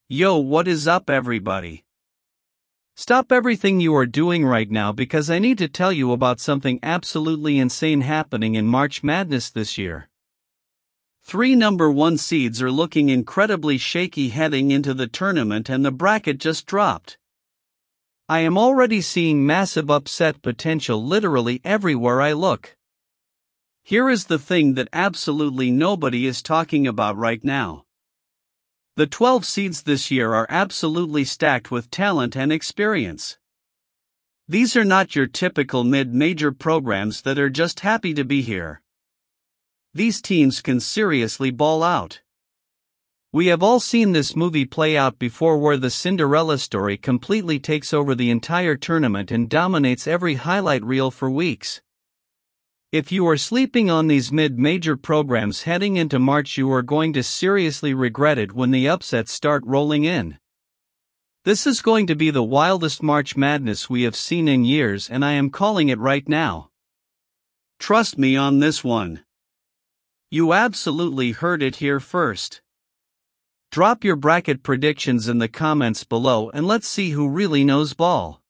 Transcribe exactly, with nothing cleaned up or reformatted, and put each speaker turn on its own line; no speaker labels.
Yo, what is up, everybody? Stop everything you are doing right now because I need to tell you about something absolutely insane happening in March Madness this year. Three number one seeds are looking incredibly shaky heading into the tournament, and the bracket just dropped. I am already seeing massive upset potential literally everywhere I look. Here is the thing that absolutely nobody is talking about right now. The twelve seeds this year are absolutely stacked with talent and experience. These are not your typical mid-major programs that are just happy to be here. These teams can seriously ball out. We have all seen this movie play out before, where the Cinderella story completely takes over the entire tournament and dominates every highlight reel for weeks. If you are sleeping on these mid-major programs heading into March, you are going to seriously regret it when the upsets start rolling in. This is going to be the wildest March Madness we have seen in years, and I am calling it right now. Trust me on this one. You absolutely heard it here first. Drop your bracket predictions in the comments below and let's see who really knows ball.